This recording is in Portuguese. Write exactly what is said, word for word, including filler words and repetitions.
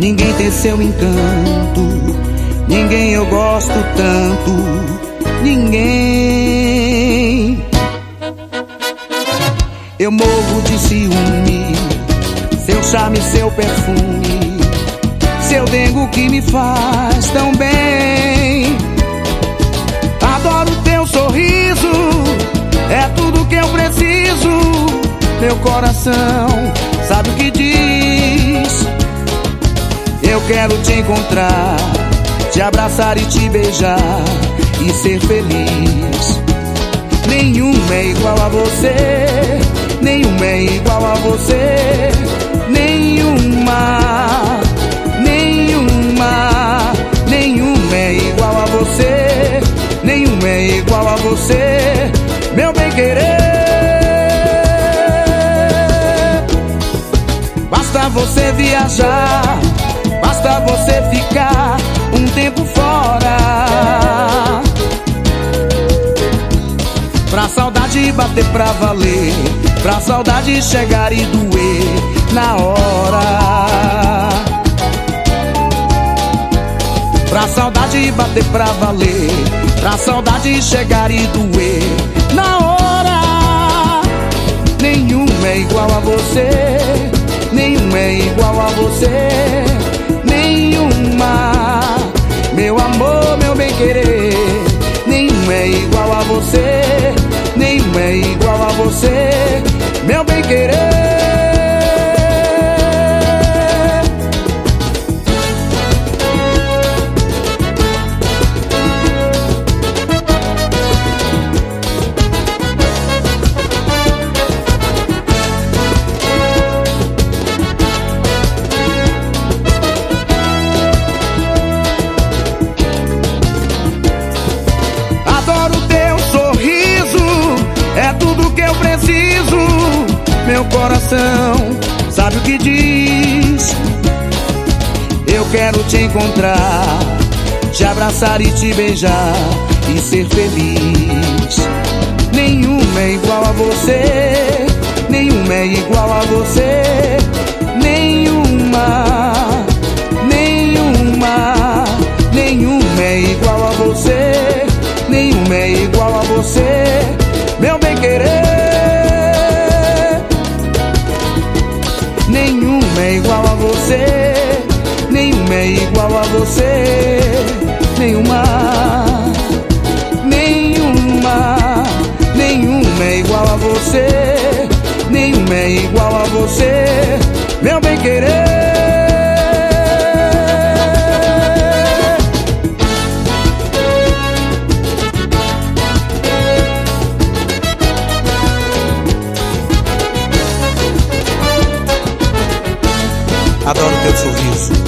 ninguém tem seu encanto, ninguém eu gosto tanto, ninguém. Eu morro de ciúme, seu charme, seu perfume, seu dengo que me faz tão bem. Adoro teu sorriso, é tudo que eu preciso. Meu coração sabe o que diz. Eu quero te encontrar, te abraçar e te beijar e ser feliz. Nenhuma é igual a você, nenhuma é igual a você, nenhuma, nenhuma, nenhuma é igual a você, nenhuma é igual a você, meu bem-querer. Basta você viajar, basta você ficar um tempo fora, pra saudade bater pra valer, pra saudade chegar e doer na hora, pra saudade bater pra valer, pra saudade chegar e doer na hora. Nenhuma é igual a você, nenhuma é igual a você, nenhuma, meu amor, meu bem-querer. Nenhuma é igual a você, nenhuma é igual a você, meu bem-querer. É tudo que eu preciso, meu coração sabe o que diz. Eu quero te encontrar, te abraçar e te beijar e ser feliz. Nenhuma é igual a você, nenhuma é igual a você, nenhuma, nenhuma, nenhuma é igual a você, nenhuma é igual a você, meu bem-querer. Nenhuma é igual a você, nenhuma é igual a você, nenhuma, nenhuma, nenhuma é igual a você, nenhuma é igual a você, meu bem-querer. Adoro teu sorriso,